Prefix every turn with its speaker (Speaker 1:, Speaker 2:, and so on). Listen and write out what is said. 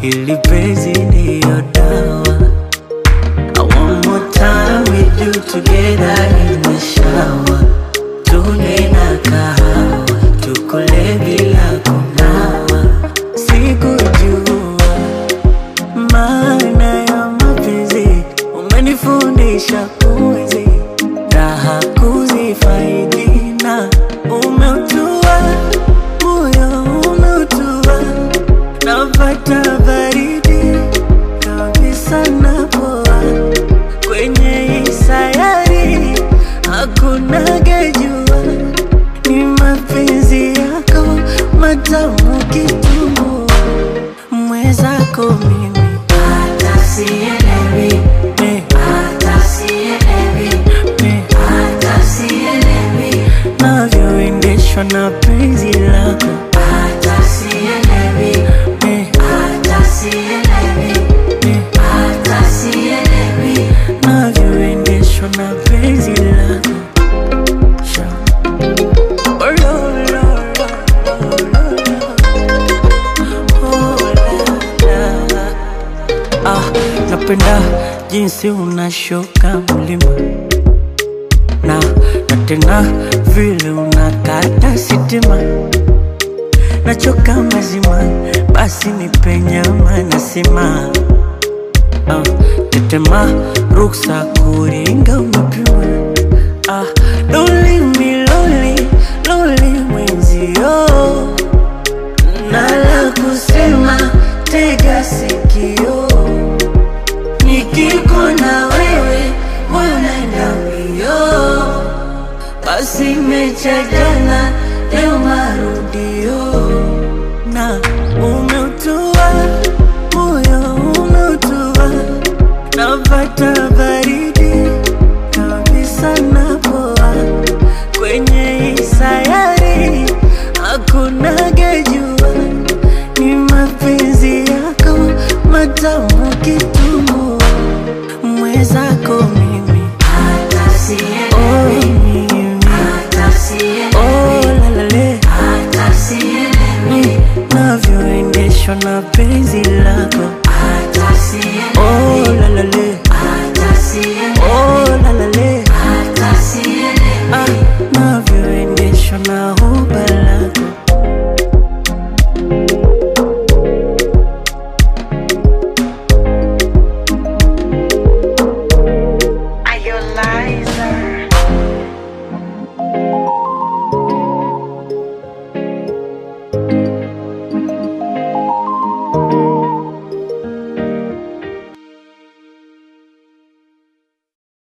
Speaker 1: ili penzi ndiyo dawa. One more time with you together in the shower. Tune na kahawa, tukule bila kunawa. Sikujua maana ya mapenzi, umenifundisha kuishi raha kuzifaidi, na umeutua moyo, umeutua napata baridi kabisa napoa. Kwenye hii sayari hakuna gejua, ni mapenzi yako matamu kitumbua. Mwezako mimi hata sielewi, hata sielewi, hata sielewi navyoendeshwa na penzi lako. Hata sielewi, hata sielewi, hata sielewi navyoendeshwa na penzi lako. Napenda jinsi unashuka mlima na tena vile unakata sitima. Nachoka mazima, basi nipe nyama nasima. Tetema ruksa kuringa umepima. Loli mi loli, loli mwenzio, nala kusema tega sikio. Nikiko na wewe moyo naenda mbio, basi mecha jana leo marudio. Na umeutua moyo, umeutua napata baridi kabisa napoa. Kwenye hii sayari hakuna gejua, ni mapenzi yako matamu kitumbua. Mwezako